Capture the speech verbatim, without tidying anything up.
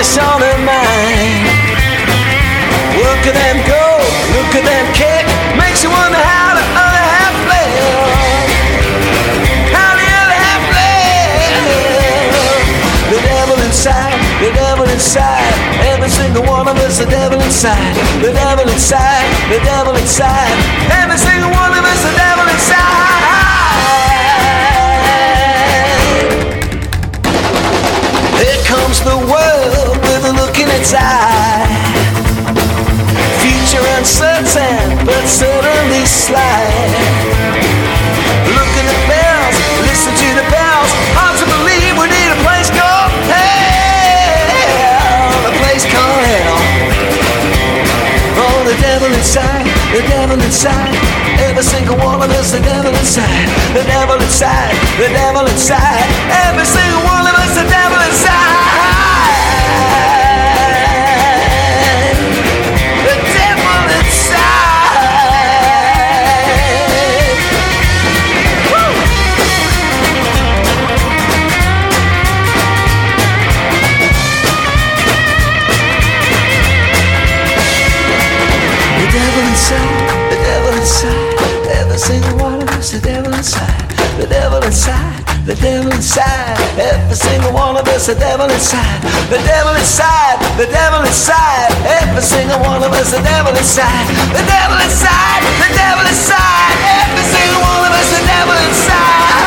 cash on her mind. Look at them go, look at them kick. Makes you wonder how the other half live. How the other half live. The devil inside, the devil inside. Every single one of us, the devil inside. The devil inside, the devil inside. Every single one of us, the devil inside. Here comes the world with a look in its eye. Future uncertain, but certainly slight. Look at the bells, listen to the bells. Hard to believe we need a place called hell. A place called hell. Oh, the devil inside, the devil inside. Every single one of us, the devil inside. The devil inside, the devil inside. Every single one of us, the devil inside. The devil inside. Woo! The devil inside, the devil inside. Every single one of us, the devil inside. The devil inside, the devil inside. Every single one of us, the devil inside. The devil inside, the devil inside. Every single one of us, the devil inside. The devil inside, the devil inside. Every single one of us, the devil inside.